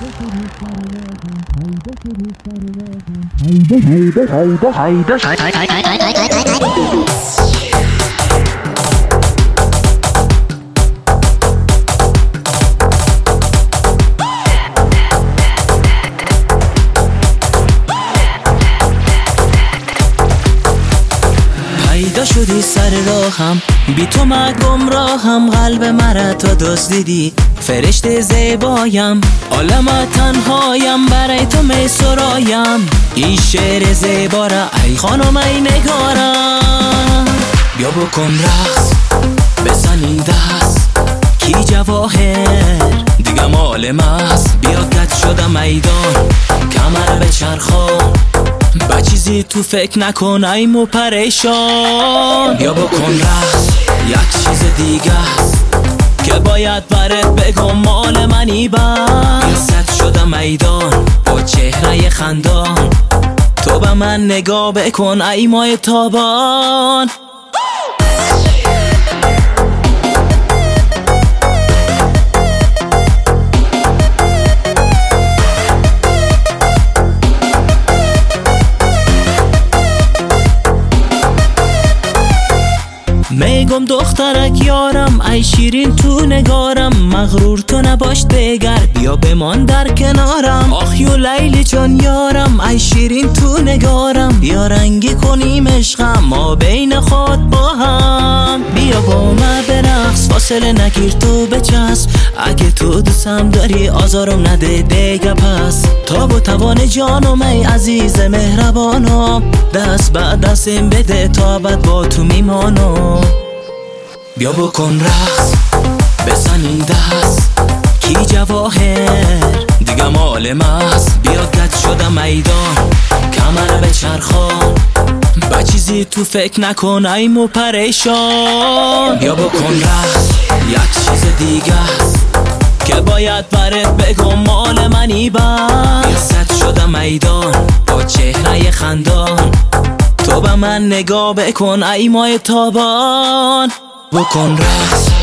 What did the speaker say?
پیدا شدی سر راهم، بی تو من گمراهم، قلب مرا تو دزدیدی، فرشته زیبایم، عالم تنهایم، برای تو می سرایم، این شعر زیبا را ای خانم ای نگارم. بیا بکن رقص بزنی دست، کی جواهر دیگه مال ماست، بیا کج شدم میدان کمر به چرخان، با چیزی تو فکر نکن ایمو پریشان. بیا بکن رقص یک چیز دیگه است که باید برات بگم مال منی بس، ست شدم میدان با چهره خندان، تو به من نگاه بکن ای ماه تابان. میگم دخترک یارم ای شیرین تو نگارم، مغرور تو نباش دیگر بیا بمان در کنارم، آخیو لیلی جان یارم ای شیرین تو نگارم، بیا رنگی کنیم عشقم ما بین خود با هم، بیا با من برقص فاصله نگیر تو بچسب، اگه تو دوستم داری آزارم نده دیگه پس، تا با توان جانم ای عزیز مهربانم، دست به دستم بده تا ابد با تو میمانم. بیا بکن رقص بزنی دست، کی جواهر دیگه مال ماست، بیا کج شدم میدان کمر به چرخان، با چیزی تو فکر نکن ایمو پریشان. بیا بکن رقص یک چیز دیگه است که باید برات بگم مال منی بس، ست شدم میدان با چهره خندان، تو به من نگاه بکن ای ماه تابان. بکن رقص